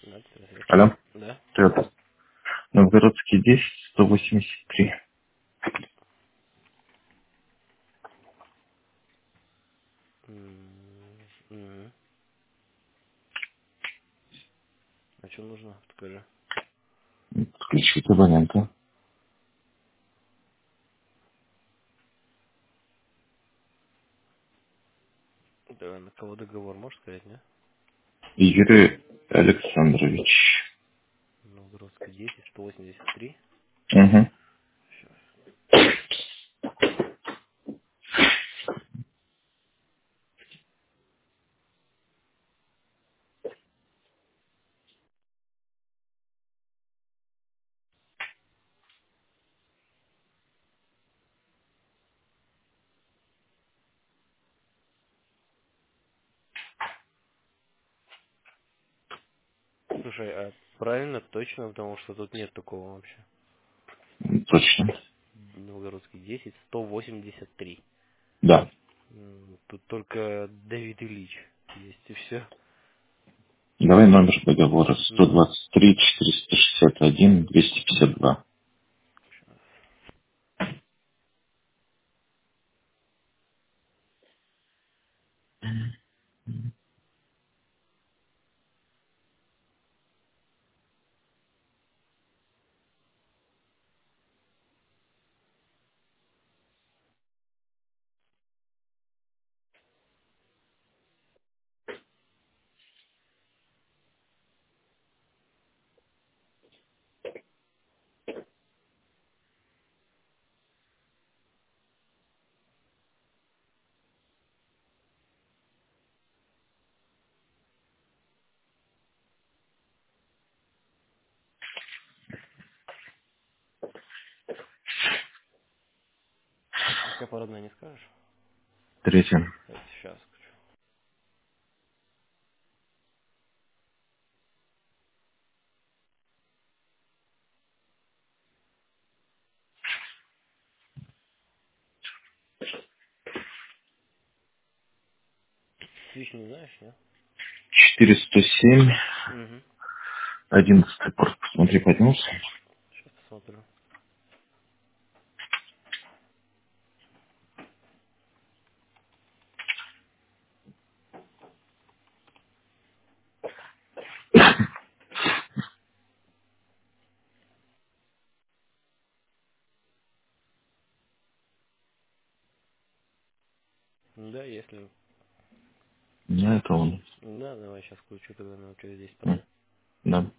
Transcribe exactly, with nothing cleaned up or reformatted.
Да, привет. Алло, Да? Toyota. Новгородский десять, сто восемьдесят три. М, мгм. А что нужно? Скажи. Подключить абонента. Да, на кого договор, можешь сказать, не? Юрий Александрович. Новгородский десять, сто восемьдесят три. Угу. Сейчас. Слушай, а правильно, точно, потому что тут нет такого вообще. Точно. Новгородский десять, сто восемьдесят три. Да. М, Тут только Давид Ильич есть и все. Давай номер договора сто Ну, двадцать три четыреста шестьдесят один двести пятьдесят два. у тебя парадная не скажешь? Третье. Это сейчас. Свич не знаешь, нет? четыреста семь. Угу. Одиннадцатый порт. Посмотри, поднялся. Сейчас посмотрю. Да, если... Ну, это он. Да, давай сейчас включу, тогда минут через десять М, подай. Да.